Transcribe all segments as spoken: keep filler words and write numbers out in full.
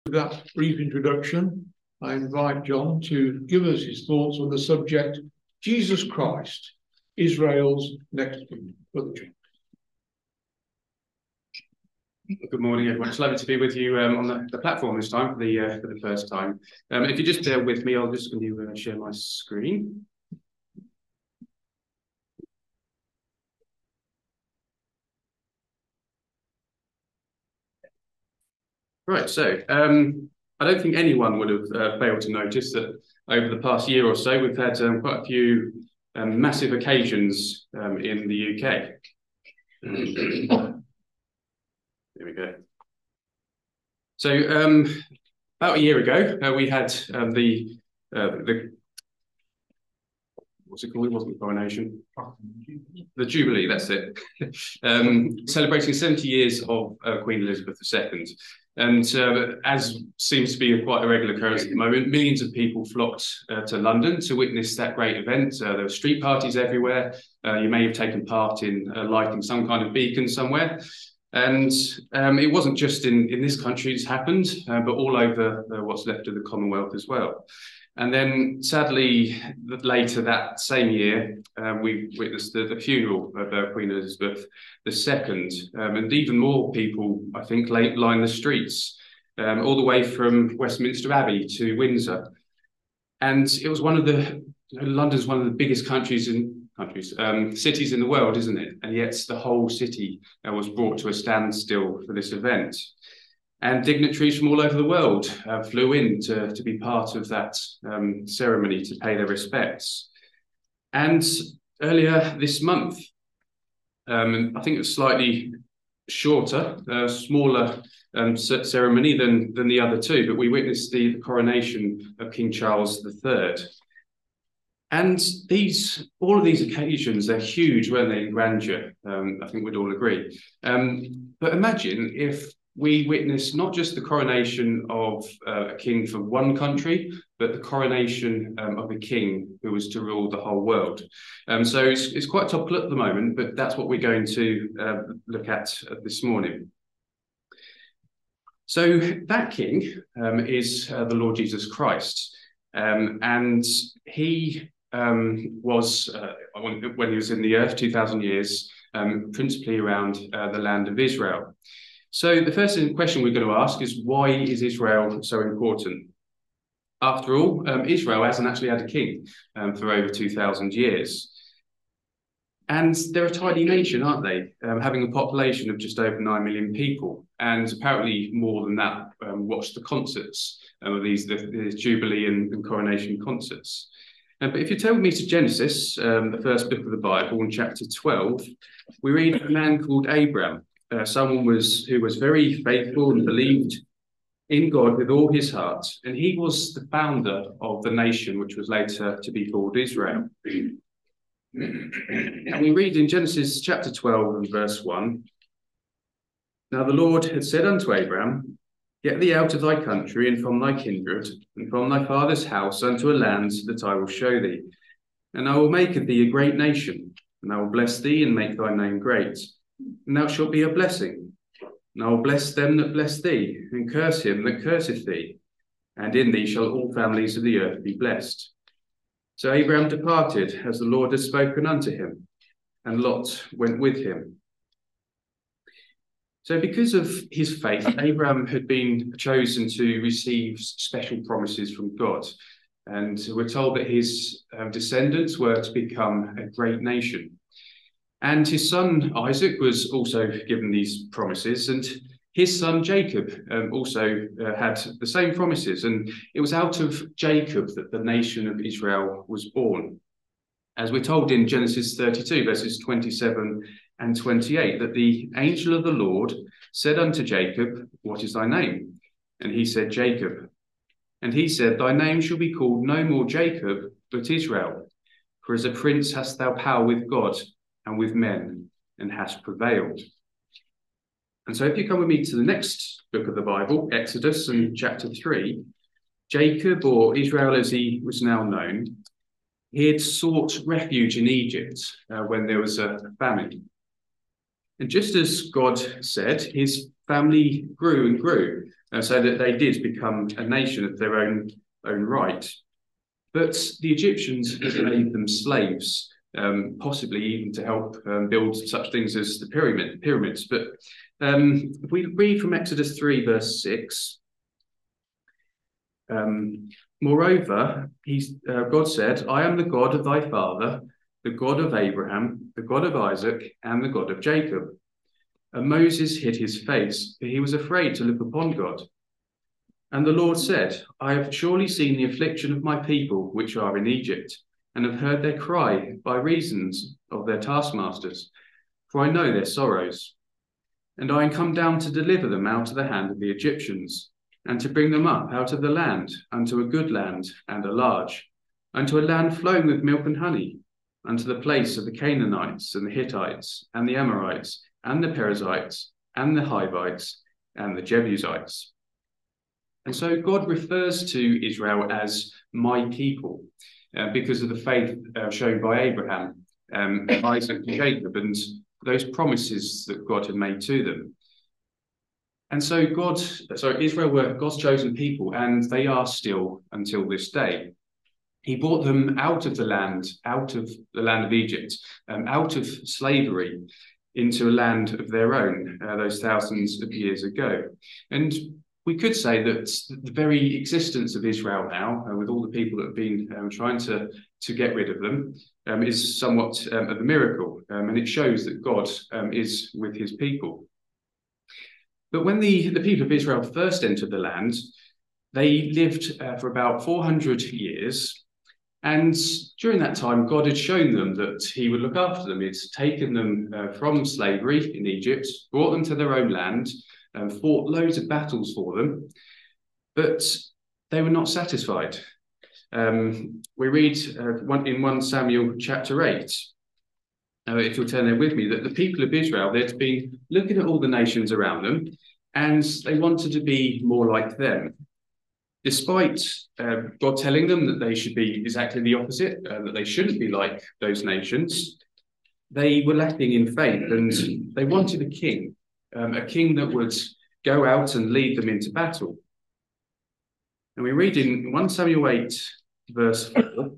With that brief introduction, I invite John to give us his thoughts on the subject, Jesus Christ, Israel's next king. Brother John. Good morning, everyone. It's lovely to be with you um, on the, the platform this time for the uh, for the first time. Um, if you just bear with me, I'll just going to uh, share my screen. Right, so um, I don't think anyone would have uh, failed to notice that over the past year or so, we've had um, quite a few um, massive occasions um, in the U K. There we go. So um, about a year ago, uh, we had um, the uh, the what's it called? It wasn't the coronation. The Jubilee, that's it. um, celebrating seventy years of uh, Queen Elizabeth the Second. And uh, as seems to be a quite a regular occurrence at the moment, millions of people flocked uh, to London to witness that great event. Uh, there were street parties everywhere. Uh, you may have taken part in uh, lighting some kind of beacon somewhere. And um, it wasn't just in, in this country it's happened, uh, but all over uh, what's left of the Commonwealth as well. And then sadly, later that same year, um, we witnessed the, the funeral of uh, Queen Elizabeth the Second. Um, and even more people, I think, lined the streets, um, all the way from Westminster Abbey to Windsor. And it was one of the, you know, London's one of the biggest countries in countries, um, cities in the world, isn't it? And yet the whole city uh, was brought to a standstill for this event. And dignitaries from all over the world uh, flew in to, to be part of that um, ceremony to pay their respects. And earlier this month, um, I think it was slightly shorter, uh, smaller um, ceremony than, than the other two, but we witnessed the, the coronation of King Charles the Third. And these, all of these occasions, they're huge, weren't they, in grandeur? Um, I think we'd all agree. Um, but imagine if we witness not just the coronation of uh, a king for one country, but the coronation um, of a king who was to rule the whole world. Um, so it's, it's quite topical at the moment, but that's what we're going to uh, look at uh, this morning. So that king um, is uh, the Lord Jesus Christ. Um, and he um, was, uh, when he was in the earth, two thousand years, um, principally around uh, the land of Israel. So the first question we're going to ask is, why is Israel so important? After all, um, Israel hasn't actually had a king um, for over two thousand years. And they're a tiny nation, aren't they? Um, having a population of just over nine million people. And apparently more than that um, watch the concerts um, of these the, the Jubilee and, and coronation concerts. Uh, but if you turn with me to Genesis, um, the first book of the Bible, in chapter twelve, we read of a man called Abraham. Uh, someone was who was very faithful and believed in God with all his heart, and he was the founder of the nation which was later to be called Israel. And we read in Genesis chapter twelve and verse one, "Now the Lord had said unto Abraham, Get thee out of thy country and from thy kindred and from thy father's house unto a land that I will show thee. And I will make of thee a great nation, and I will bless thee and make thy name great. And thou shalt be a blessing. And I will bless them that bless thee, and curse him that curseth thee. And in thee shall all families of the earth be blessed. So Abraham departed, as the Lord had spoken unto him, and Lot went with him." So because of his faith, Abraham had been chosen to receive special promises from God. And we're told that his uh, descendants were to become a great nation. And his son Isaac was also given these promises, and his son Jacob um, also uh, had the same promises. And it was out of Jacob that the nation of Israel was born. As we're told in Genesis thirty-two, verses twenty-seven and twenty-eight, that the angel of the Lord said unto Jacob, What is thy name? And he said, Jacob. And he said, Thy name shall be called no more Jacob, but Israel. For as a prince hast thou power with God and with men, and hast prevailed. And so if you come with me to the next book of the Bible, Exodus and chapter three, Jacob, or Israel as he was now known, he had sought refuge in Egypt uh, when there was a famine. And just as God said, his family grew and grew. uh, so that they did become a nation of their own, own right. But the Egyptians had made them slaves, um, possibly even to help um, build such things as the pyramid, pyramids. But um, if we read from Exodus three, verse six, um, moreover, he's, uh, God said, I am the God of thy father, the God of Abraham, the God of Isaac, and the God of Jacob. And Moses hid his face, for he was afraid to look upon God. And the Lord said, I have surely seen the affliction of my people which are in Egypt, and have heard their cry by reasons of their taskmasters, for I know their sorrows. And I am come down to deliver them out of the hand of the Egyptians, and to bring them up out of the land unto a good land and a large, unto a land flowing with milk and honey, unto the place of the Canaanites and the Hittites and the Amorites and the Perizzites and the Hivites and the Jebusites. And so God refers to Israel as my people uh, because of the faith uh, shown by Abraham, um, Isaac and Jacob, and those promises that God had made to them. And so God, so Israel were God's chosen people, and they are still until this day. He brought them out of the land, out of the land of Egypt, um, out of slavery into a land of their own, uh, those thousands of years ago. And we could say that the very existence of Israel now, uh, with all the people that have been um, trying to, to get rid of them, um, is somewhat um, of a miracle. Um, and it shows that God um, is with his people. But when the, the people of Israel first entered the land, they lived uh, for about four hundred years. And during that time, God had shown them that he would look after them. He'd taken them uh, from slavery in Egypt, brought them to their own land, and fought loads of battles for them. But they were not satisfied. Um, we read uh, one, in First Samuel chapter eight, uh, if you'll turn there with me, that the people of Israel, they'd been looking at all the nations around them, and they wanted to be more like them. Despite uh, God telling them that they should be exactly the opposite, uh, that they shouldn't be like those nations, they were lacking in faith, and they wanted a king, um, a king that would go out and lead them into battle. And we read in First Samuel eight, verse four,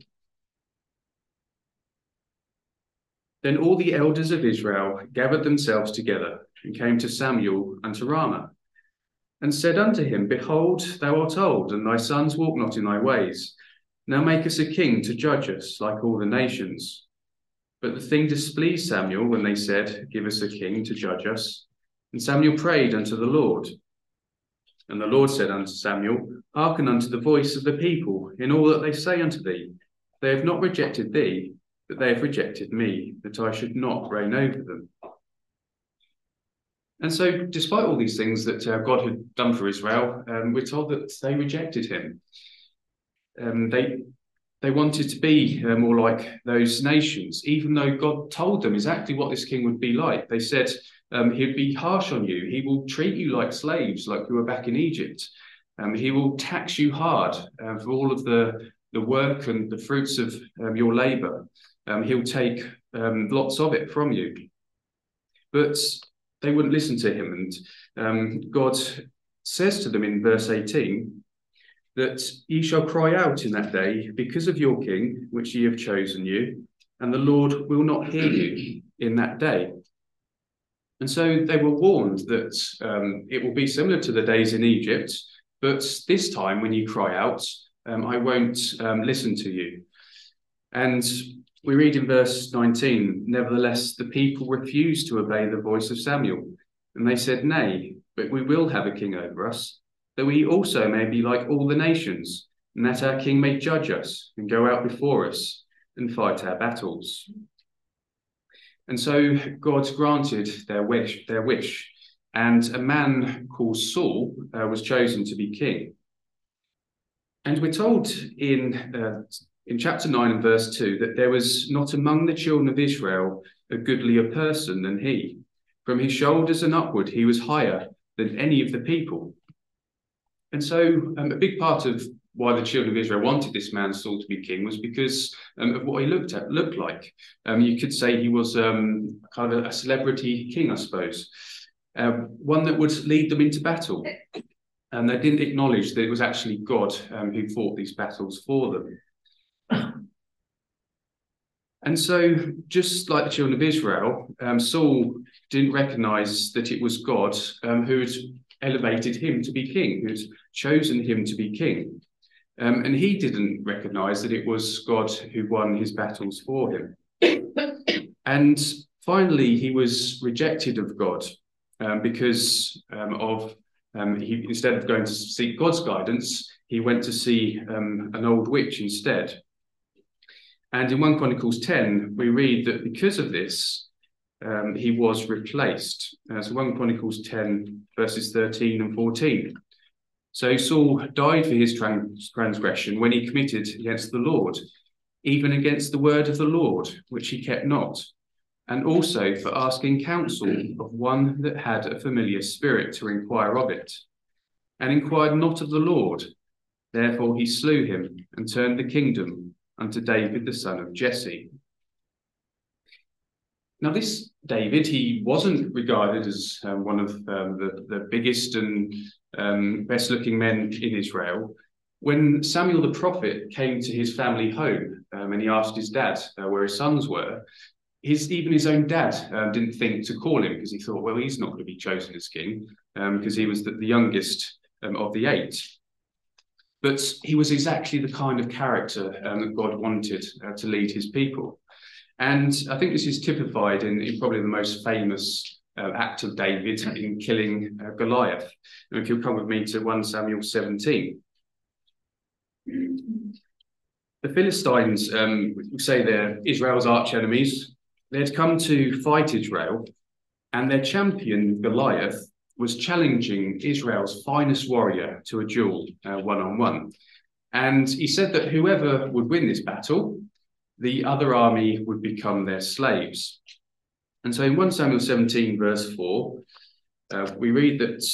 then all the elders of Israel gathered themselves together and came to Samuel unto Ramah, and said unto him, Behold, thou art old, and thy sons walk not in thy ways. Now make us a king to judge us like all the nations. But the thing displeased Samuel when they said, Give us a king to judge us. And Samuel prayed unto the Lord. And the Lord said unto Samuel, Hearken unto the voice of the people in all that they say unto thee. They have not rejected thee, but they have rejected me, that I should not reign over them. And so, despite all these things that uh, God had done for Israel, um, we're told that they rejected him. Um, they they wanted to be uh, more like those nations, even though God told them exactly what this king would be like. They said um, he'd be harsh on you. He will treat you like slaves, like you were back in Egypt. Um, he will tax you hard uh, for all of the, the work and the fruits of um, your labor. Um, he'll take um, lots of it from you. But they wouldn't listen to him. And um, God says to them in verse eighteen that ye shall cry out in that day because of your king, which ye have chosen you, and the Lord will not hear you in that day. And so they were warned that um, it will be similar to the days in Egypt, but this time when you cry out, um, I won't um, listen to you. And we read in verse nineteen, nevertheless, the people refused to obey the voice of Samuel. And they said, Nay, but we will have a king over us, that we also may be like all the nations, and that our king may judge us and go out before us and fight our battles. And so God granted their wish, their wish, and a man called Saul uh, was chosen to be king. And we're told in uh, in chapter nine and verse two that there was not among the children of Israel a goodlier person than he. From his shoulders and upward, he was higher than any of the people. And so um, a big part of why the children of Israel wanted this man Saul to be king was because um, of what he looked at, looked like. Um, you could say he was um, kind of a celebrity king, I suppose, um, one that would lead them into battle. and they didn't acknowledge that it was actually God um, who fought these battles for them. And so, just like the children of Israel, um, Saul didn't recognize that it was God um, who had elevated him to be king, who had chosen him to be king. Um, and he didn't recognize that it was God who won his battles for him. And finally, he was rejected of God um, because um, of um, he, instead of going to seek God's guidance, he went to see um, an old witch instead. And in First Chronicles ten, we read that because of this, um, he was replaced. Uh, so First Chronicles ten, verses thirteen and fourteen. So Saul died for his trans transgression when he committed against the Lord, even against the word of the Lord, which he kept not, and also for asking counsel of one that had a familiar spirit to inquire of it, and inquired not of the Lord. Therefore he slew him and turned the kingdom unto David the son of Jesse. Now this David, he wasn't regarded as um, one of um, the, the biggest and um, best-looking men in Israel. When Samuel the prophet came to his family home um, and he asked his dad uh, where his sons were, his, even his own dad um, didn't think to call him because he thought, well, he's not going to be chosen as king um, because he was the, the youngest um, of the eight. But he was exactly the kind of character um, that God wanted uh, to lead his people. And I think this is typified in, in probably the most famous uh, act of David in killing uh, Goliath. And if you'll come with me to First Samuel seventeen. The Philistines, um, we say they're Israel's arch enemies. They had come to fight Israel, and their champion, Goliath, was challenging Israel's finest warrior to a duel, uh, one-on-one. And he said that whoever would win this battle, the other army would become their slaves. And so in First Samuel seventeen, verse four, uh, we read that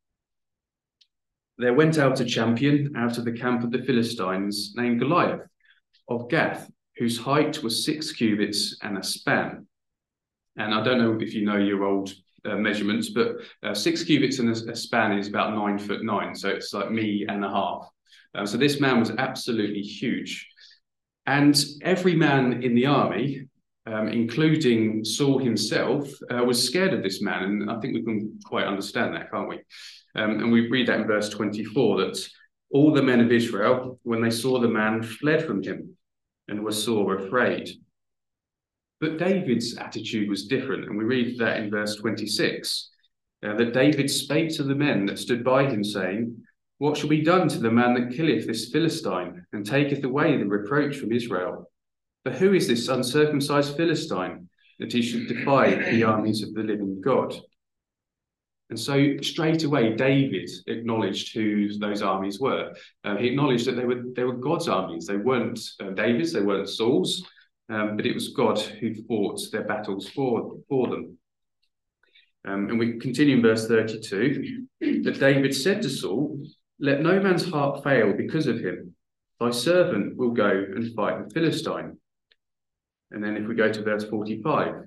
there went out a champion out of the camp of the Philistines named Goliath of Gath, whose height was six cubits and a span. And I don't know if you know your old uh, measurements, but uh, six cubits and a, a span is about nine foot nine. So it's like me and a half. Uh, so this man was absolutely huge. And every man in the army, um, including Saul himself, uh, was scared of this man. And I think we can quite understand that, can't we? Um, and we read that in verse twenty-four, that all the men of Israel, when they saw the man, fled from him and were sore afraid. But David's attitude was different. And we read that in verse twenty-six, uh, that David spake to the men that stood by him, saying, what shall be done to the man that killeth this Philistine and taketh away the reproach from Israel? For who is this uncircumcised Philistine that he should defy the armies of the living God? And so straight away, David acknowledged who those armies were. Uh, he acknowledged that they were they were God's armies. They weren't uh, David's, they weren't Saul's, um, but it was God who fought their battles for, for them. Um, and we continue in verse thirty-two, that David said to Saul, let no man's heart fail because of him. Thy servant will go and fight the Philistine. And then if we go to verse forty-five,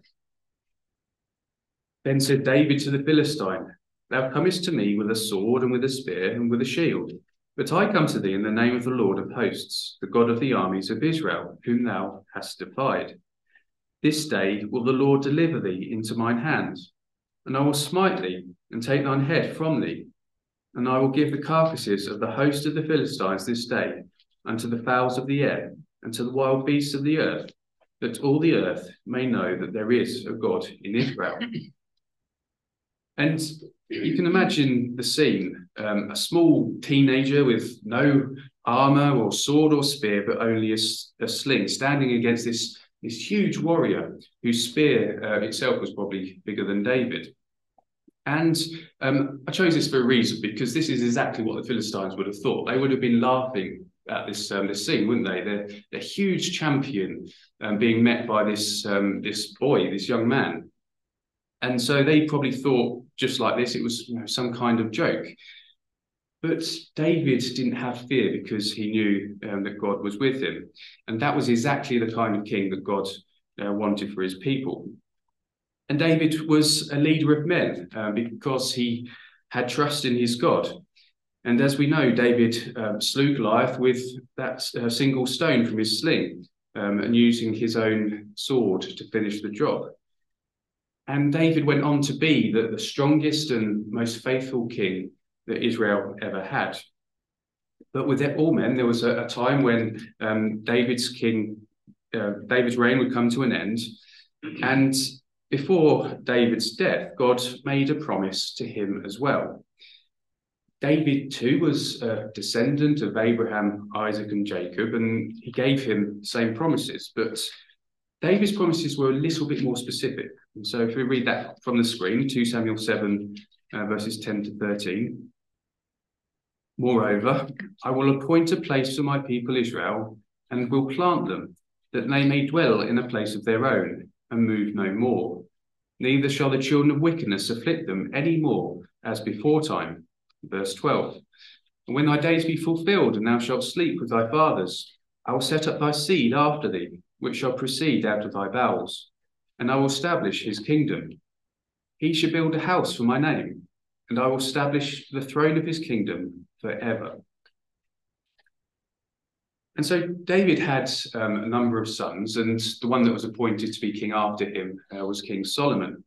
then said David to the Philistine, thou comest to me with a sword and with a spear and with a shield, but I come to thee in the name of the Lord of hosts, the God of the armies of Israel, whom thou hast defied. This day will the Lord deliver thee into mine hand, and I will smite thee and take thine head from thee. And I will give the carcasses of the host of the Philistines this day unto the fowls of the air and to the wild beasts of the earth, that all the earth may know that there is a God in Israel. And you can imagine the scene, um, a small teenager with no armor or sword or spear, but only a, a sling, standing against this, this huge warrior whose spear uh, itself was probably bigger than David. And um, I chose this for a reason, because this is exactly what the Philistines would have thought. They would have been laughing at this um, this scene, wouldn't they? They're a huge champion um, being met by this um, this boy, this young man. And so they probably thought, just like this, it was, you know, some kind of joke. But David didn't have fear because he knew um, that God was with him. And that was exactly the kind of king that God uh, wanted for his people. And David was a leader of men uh, because he had trust in his God. And as we know, David uh, slew Goliath with that uh, single stone from his sling, um, and using his own sword to finish the job. And David went on to be the, the strongest and most faithful king that Israel ever had. But with all men, there was a, a time when um, David's king, uh, David's reign would come to an end. And before David's death, God made a promise to him as well. David too was a descendant of Abraham, Isaac, and Jacob, and he gave him the same promises. But David's promises were a little bit more specific. And so if we read that from the screen, Second Samuel seven, uh, verses ten to thirteen. Moreover, I will appoint a place for my people Israel, and will plant them, that they may dwell in a place of their own, and move no more. Neither shall the children of wickedness afflict them any more, as before time. Verse twelve. And when thy days be fulfilled, and thou shalt sleep with thy fathers, I will set up thy seed after thee, which shall proceed out of thy bowels, and I will establish his kingdom. He shall build a house for my name, and I will establish the throne of his kingdom forever. And so David had um, a number of sons, and the one that was appointed to be king after him uh, was King Solomon.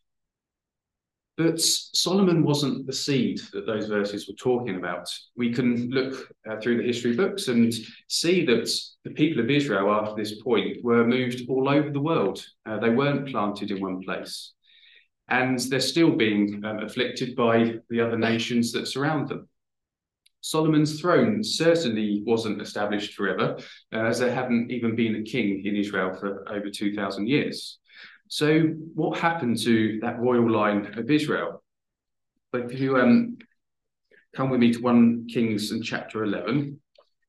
But Solomon wasn't the seed that those verses were talking about. We can look uh, through the history books and see that the people of Israel after this point were moved all over the world. Uh, they weren't planted in one place. And they're still being um, afflicted by the other nations that surround them. Solomon's throne certainly wasn't established forever, uh, as there hadn't even been a king in Israel for over two thousand years. So what happened to that royal line of Israel? But if you um, come with me to First Kings and chapter eleven.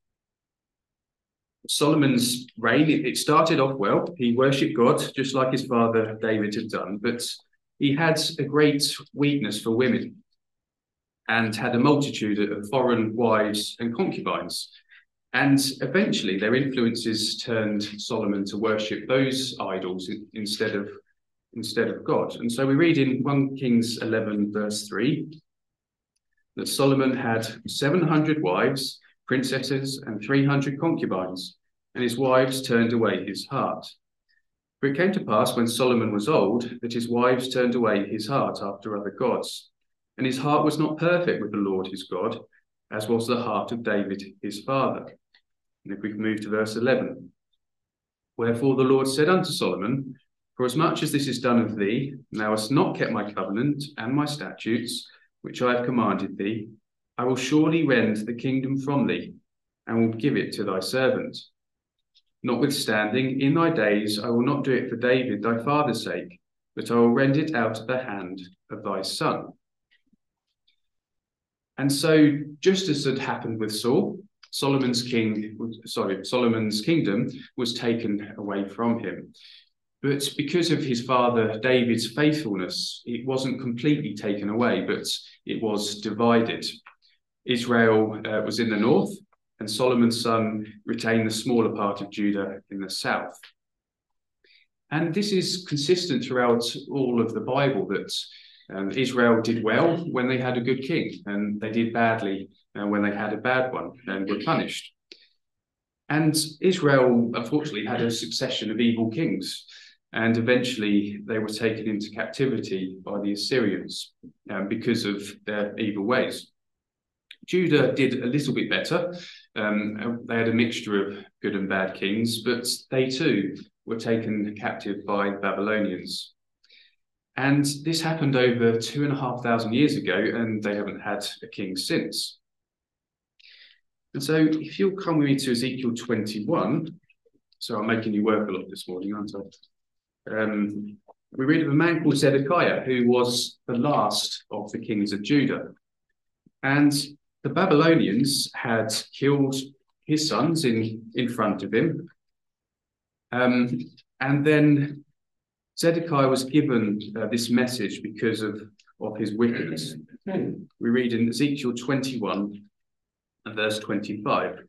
Solomon's reign, it, it started off well. He worshipped God, just like his father David had done, but he had a great weakness for women and had a multitude of foreign wives and concubines. And eventually their influences turned Solomon to worship those idols instead of, instead of God. And so we read in First Kings eleven, verse three, that Solomon had seven hundred wives, princesses, and three hundred concubines, and his wives turned away his heart. For it came to pass when Solomon was old, that his wives turned away his heart after other gods, and his heart was not perfect with the Lord his God, as was the heart of David his father. And if we can move to verse eleven. Wherefore the Lord said unto Solomon, For as much as this is done of thee, and thou hast not kept my covenant and my statutes, which I have commanded thee, I will surely rend the kingdom from thee, and will give it to thy servant. Notwithstanding, in thy days I will not do it for David thy father's sake, but I will rend it out of the hand of thy son. And so, just as had happened with Saul, Solomon's king, sorry, Solomon's kingdom was taken away from him. But because of his father David's faithfulness, it wasn't completely taken away, but it was divided. Israel uh, was in the north, and Solomon's son retained the smaller part of Judah in the south. And this is consistent throughout all of the Bible, that um, Israel did well when they had a good king, and they did badly uh, when they had a bad one and were punished. And Israel, unfortunately, had a succession of evil kings, and eventually they were taken into captivity by the Assyrians um, because of their evil ways. Judah did a little bit better. Um, they had a mixture of good and bad kings, but they too were taken captive by the Babylonians. And this happened over two and a half thousand years ago, and they haven't had a king since. And so if you'll come with me to Ezekiel twenty-one, so I'm making you work a lot this morning, aren't I? Um, we read of a man called Zedekiah, who was the last of the kings of Judah. And the Babylonians had killed his sons in, in front of him. Um, and then Zedekiah was given uh, this message because of, of his wickedness. We read in Ezekiel twenty-one and verse twenty-five.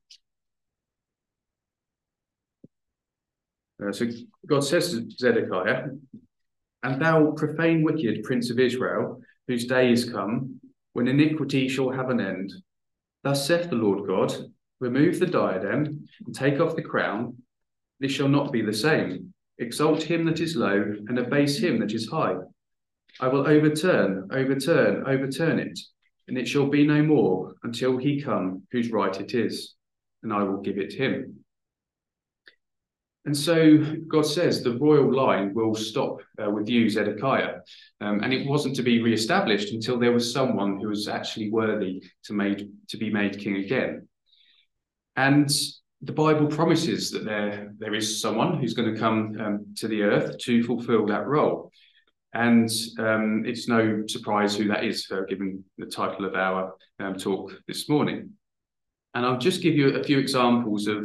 Uh, so God says to Zedekiah, And thou profane wicked prince of Israel, whose day is come, when iniquity shall have an end, Thus saith the Lord God, remove the diadem, and take off the crown. This shall not be the same. Exalt him that is low, and abase him that is high. I will overturn, overturn, overturn it, and it shall be no more until he come whose right it is, and I will give it him. And so God says the royal line will stop uh, with you, Zedekiah. Um, and it wasn't to be re-established until there was someone who was actually worthy to, made, to be made king again. And the Bible promises that there, there is someone who's going to come um, to the earth to fulfill that role. And um, it's no surprise who that is, uh, given the title of our um, talk this morning. And I'll just give you a few examples of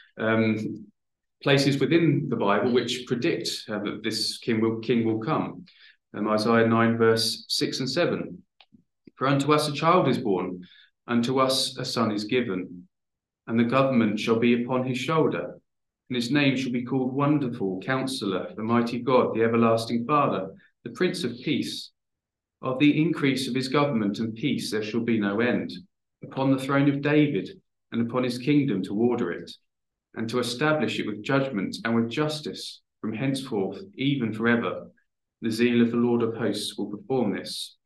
um, places within the Bible which predict uh, that this king will, king will come. Um, Isaiah nine, verse six and seven. For unto us a child is born, unto us a son is given, and the government shall be upon his shoulder, and his name shall be called Wonderful, Counselor, the Mighty God, the Everlasting Father, the Prince of Peace. Of the increase of his government and peace there shall be no end, upon the throne of David, and upon his kingdom to order it, and to establish it with judgment and with justice from henceforth, even forever. The zeal of the Lord of hosts will perform this.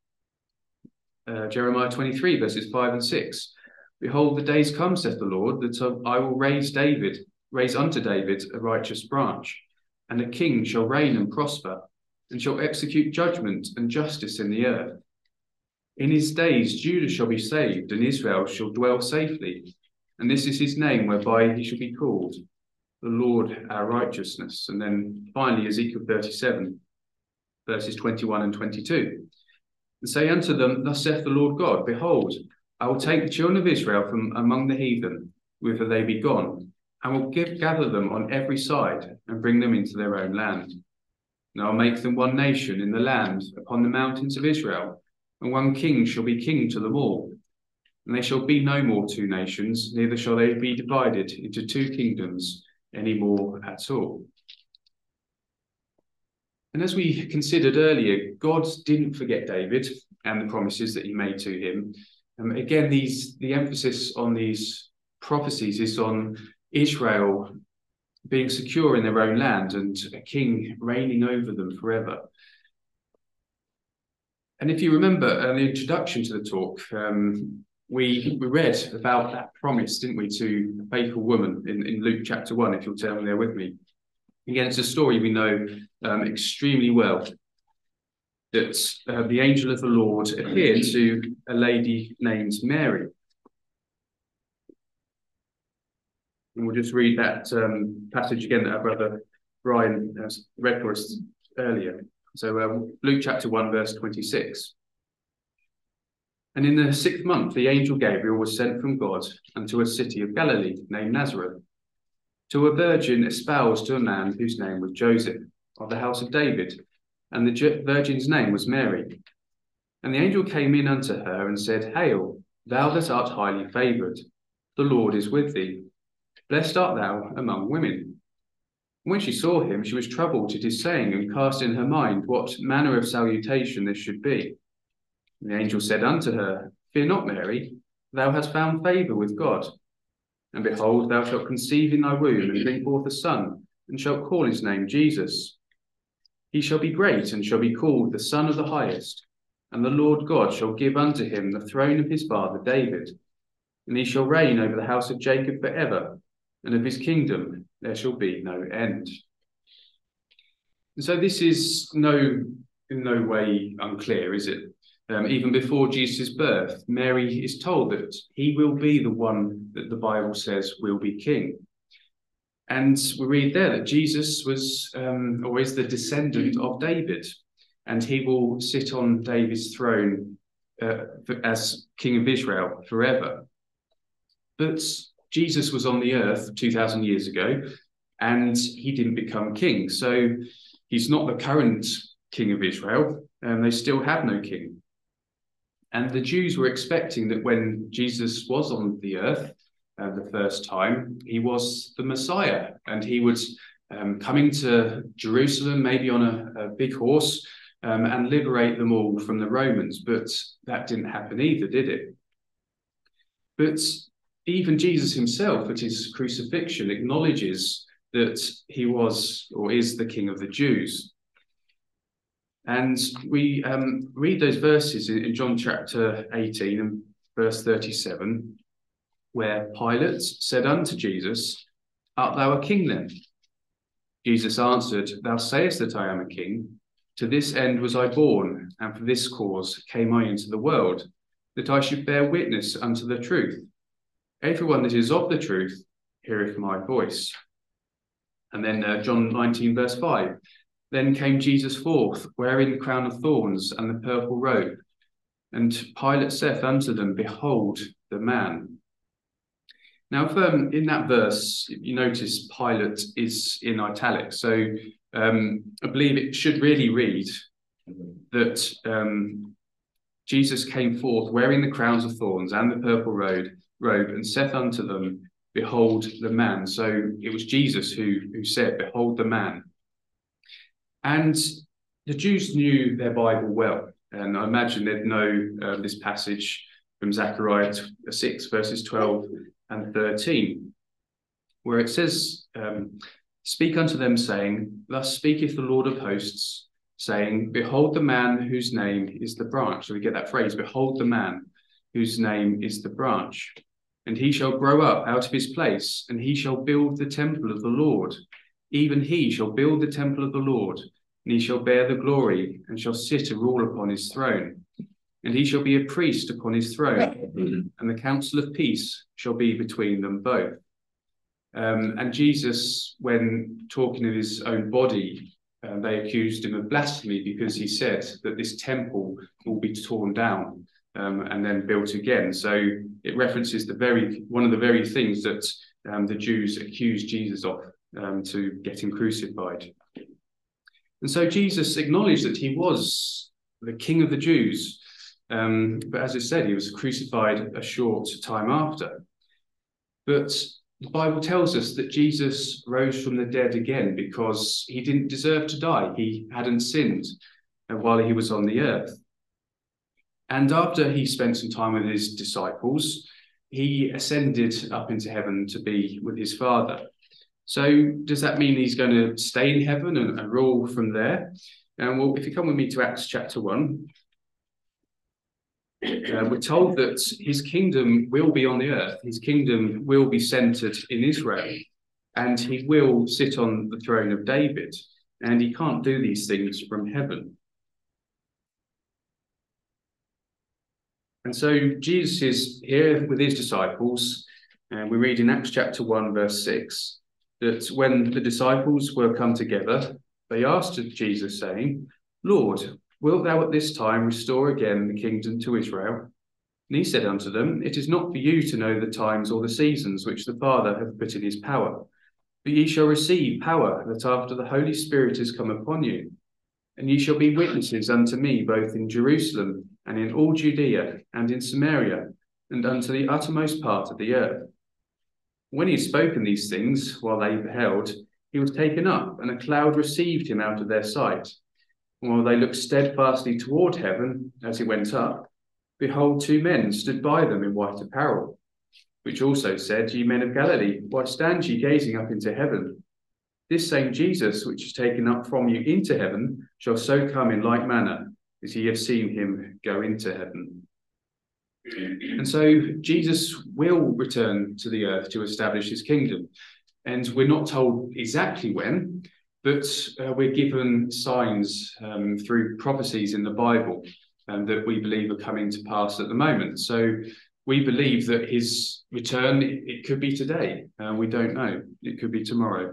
Uh, Jeremiah twenty-three, verses five and six. Behold, the days come, saith the Lord, that I will raise David, raise unto David a righteous branch, and a king shall reign and prosper, and shall execute judgment and justice in the earth. In his days Judah shall be saved, and Israel shall dwell safely. And this is his name whereby he shall be called, the Lord our righteousness. And then finally, Ezekiel thirty-seven, verses twenty-one and twenty-two. And say unto them, thus saith the Lord God, behold, I will take the children of Israel from among the heathen, whither they be gone, and will give, gather them on every side, and bring them into their own land. And I will make them one nation in the land upon the mountains of Israel, and one king shall be king to them all. And they shall be no more two nations, neither shall they be divided into two kingdoms any more at all. And as we considered earlier, God didn't forget David and the promises that he made to him. Um, again, these the emphasis on these prophecies is on Israel being secure in their own land and a king reigning over them forever. And if you remember uh, the introduction to the talk, um, we, we read about that promise, didn't we, to a faithful woman in, in Luke chapter one, if you'll turn there with me. Again, it's a story we know um, extremely well, that uh, the angel of the Lord appeared to a lady named Mary. And we'll just read that um, passage again that our brother Brian has read for us earlier. So um, Luke chapter one, verse twenty-six. And in the sixth month, the angel Gabriel was sent from God unto a city of Galilee named Nazareth, to a virgin espoused to a man whose name was Joseph, of the house of David, and the virgin's name was Mary. And the angel came in unto her and said, Hail, thou that art highly favoured, the Lord is with thee. Blessed art thou among women. And when she saw him, she was troubled at his saying, and cast in her mind what manner of salutation this should be. And the angel said unto her, Fear not, Mary, thou hast found favour with God. And behold, thou shalt conceive in thy womb, and bring forth a son, and shalt call his name Jesus. He shall be great, and shall be called the Son of the Highest. And the Lord God shall give unto him the throne of his father David. And he shall reign over the house of Jacob for ever, and of his kingdom there shall be no end. And so this is no, in no way unclear, is it? Um, even before Jesus' birth, Mary is told that he will be the one that the Bible says will be king. And we read there that Jesus was, um, or is the descendant of David, and he will sit on David's throne uh, as king of Israel forever. But Jesus was on the earth two thousand years ago, and he didn't become king. So he's not the current king of Israel, and they still have no king. And the Jews were expecting that when Jesus was on the earth uh, the first time, he was the Messiah, and he was um, coming to Jerusalem, maybe on a, a big horse, um, and liberate them all from the Romans. But that didn't happen either, did it? But even Jesus himself at his crucifixion acknowledges that he was or is the King of the Jews. And we um, read those verses in, in John chapter eighteen and verse thirty-seven, where Pilate said unto Jesus, Art thou a king then? Jesus answered, Thou sayest that I am a king. To this end was I born, and for this cause came I into the world, that I should bear witness unto the truth. Everyone that is of the truth heareth my voice. And then uh, John nineteen, verse five. Then came Jesus forth, wearing the crown of thorns and the purple robe. And Pilate saith unto them, Behold the man. Now, if, um, in that verse, you notice Pilate is in italics. So um, I believe it should really read that um, Jesus came forth wearing the crowns of thorns and the purple robe, robe and saith unto them, Behold the man. So it was Jesus who, who said, Behold the man. And the Jews knew their Bible well. And I imagine they'd know uh, this passage from Zechariah six, verses twelve and thirteen, where it says, um, Speak unto them, saying, Thus speaketh the Lord of hosts, saying, Behold the man whose name is the branch. So we get that phrase, Behold the man whose name is the branch. And he shall grow up out of his place, and he shall build the temple of the Lord. Even he shall build the temple of the Lord, and he shall bear the glory, and shall sit and rule upon his throne. And he shall be a priest upon his throne, and the counsel of peace shall be between them both. Um, and Jesus, when talking of his own body, uh, they accused him of blasphemy because he said that this temple will be torn down um, and then built again. So it references the very one of the very things that um, the Jews accused Jesus of um, to get him crucified. And so Jesus acknowledged that he was the King of the Jews. Um, but as I said, he was crucified a short time after. But the Bible tells us that Jesus rose from the dead again because he didn't deserve to die. He hadn't sinned while he was on the earth. And after he spent some time with his disciples, he ascended up into heaven to be with his Father. So does that mean he's going to stay in heaven and, and rule from there? And well, if you come with me to Acts chapter one, uh, we're told that his kingdom will be on the earth. His kingdom will be centered in Israel, and he will sit on the throne of David. And he can't do these things from heaven. And so Jesus is here with his disciples, and we read in Acts chapter one, verse six, that when the disciples were come together, they asked Jesus, saying, Lord, wilt thou at this time restore again the kingdom to Israel? And he said unto them, It is not for you to know the times or the seasons which the Father hath put in his power, but ye shall receive power that after the Holy Spirit is come upon you. And ye shall be witnesses unto me both in Jerusalem and in all Judea and in Samaria and unto the uttermost part of the earth. When he had spoken these things, while they beheld, he was taken up, and a cloud received him out of their sight. And while they looked steadfastly toward heaven as he went up, behold, two men stood by them in white apparel, which also said, Ye men of Galilee, why stand ye gazing up into heaven? This same Jesus, which is taken up from you into heaven, shall so come in like manner as ye have seen him go into heaven. And so Jesus will return to the earth to establish his kingdom. And we're not told exactly when, but uh, we're given signs um, through prophecies in the Bible um, that we believe are coming to pass at the moment. So we believe that his return, it, it could be today. Uh, we don't know. It could be tomorrow.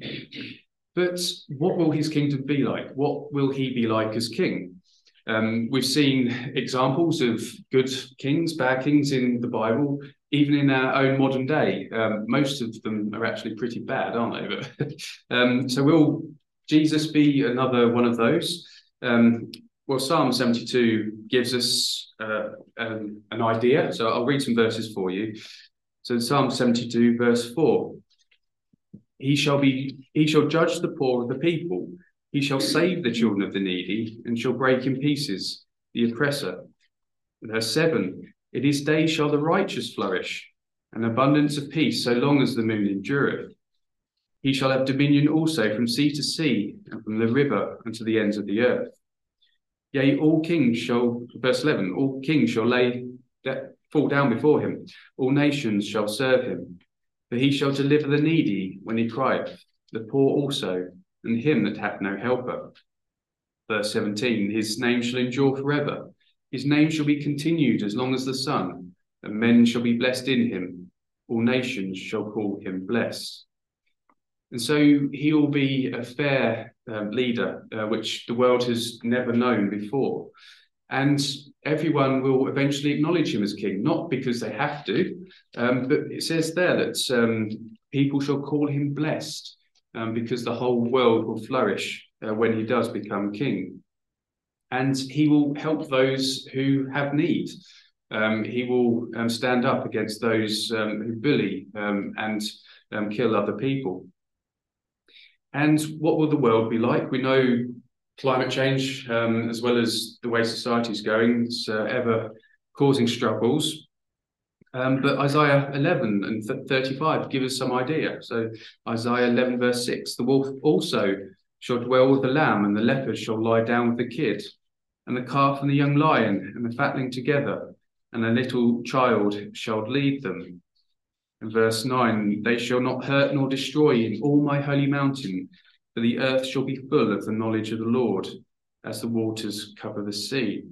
But what will his kingdom be like? What will he be like as king? Um, we've seen examples of good kings, bad kings in the Bible, even in our own modern day. Um, most of them are actually pretty bad, aren't they? But, um, so will Jesus be another one of those? Um, well, Psalm seventy-two gives us uh, um, an idea. So I'll read some verses for you. So Psalm seventy-two, verse four. He shall be, he shall judge the poor of the people. He shall save the children of the needy, and shall break in pieces the oppressor. Verse seven, In his days shall the righteous flourish, and abundance of peace, so long as the moon endureth. He shall have dominion also from sea to sea, and from the river unto the ends of the earth. Yea, all kings shall, verse eleven, all kings shall lay that fall down before him, all nations shall serve him. For he shall deliver the needy when he crieth, the poor also, and him that hath no helper. Verse seventeen, his name shall endure forever. His name shall be continued as long as the sun, and men shall be blessed in him. All nations shall call him blessed. And so he will be a fair um, leader, uh, which the world has never known before. And everyone will eventually acknowledge him as king, not because they have to, um, but it says there that um, people shall call him blessed, um, because the whole world will flourish uh, when he does become king. And he will help those who have need. Um, he will um, stand up against those um, who bully um, and um, kill other people. And what will the world be like? We know climate change, um, as well as the way society is going, it's uh, ever causing struggles. Um, but Isaiah eleven and thirty-five give us some idea. So Isaiah eleven verse six, the wolf also shall dwell with the lamb, and the leopard shall lie down with the kid, and the calf and the young lion and the fatling together, and a little child shall lead them. And verse nine, they shall not hurt nor destroy in all my holy mountain, for the earth shall be full of the knowledge of the Lord, as the waters cover the sea.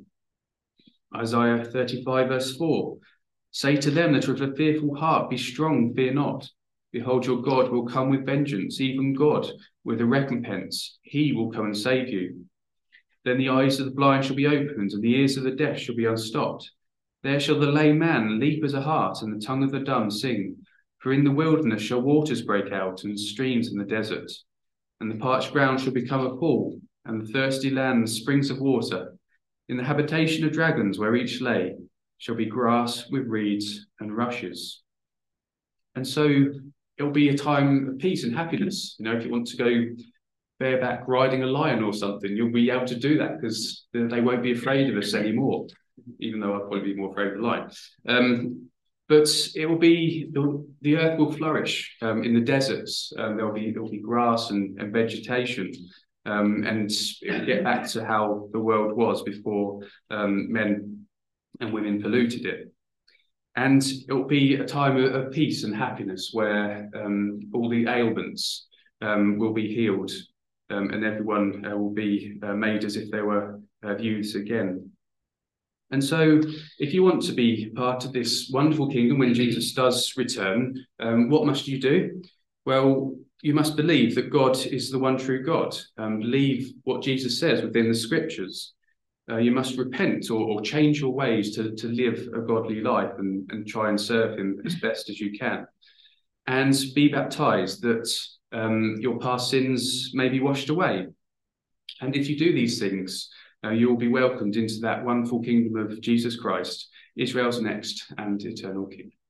Isaiah thirty-five verse four, say to them that are of a fearful heart, be strong, fear not. Behold, your God will come with vengeance, even God with a recompense. He will come and save you. Then the eyes of the blind shall be opened, and the ears of the deaf shall be unstopped. There shall the lame man leap as a hart, and the tongue of the dumb sing. For in the wilderness shall waters break out, and streams in the desert. And the parched ground shall become a pool, and the thirsty land springs of water. In the habitation of dragons, where each lay, shall be grass with reeds and rushes. And so it'll be a time of peace and happiness. You know, if you want to go bareback riding a lion or something, you'll be able to do that because they won't be afraid of us anymore, even though I'll probably be more afraid of the lion. Um, but it will be, the, the earth will flourish um, in the deserts. Um, there'll be there'll be grass and, and vegetation, um, and it will get back to how the world was before um, men and women polluted it. And it will be a time of, of peace and happiness where um, all the ailments um, will be healed. Um, and everyone uh, will be uh, made as if they were uh, youths again. And so if you want to be part of this wonderful kingdom when Jesus does return, um, what must you do? Well, you must believe that God is the one true God. Um, believe what Jesus says within the scriptures. Uh, you must repent or, or change your ways to, to live a godly life and, and try and serve him as best as you can. And be baptized that Um, your past sins may be washed away. And if you do these things, uh, you will be welcomed into that wonderful kingdom of Jesus Christ, Israel's next and eternal King.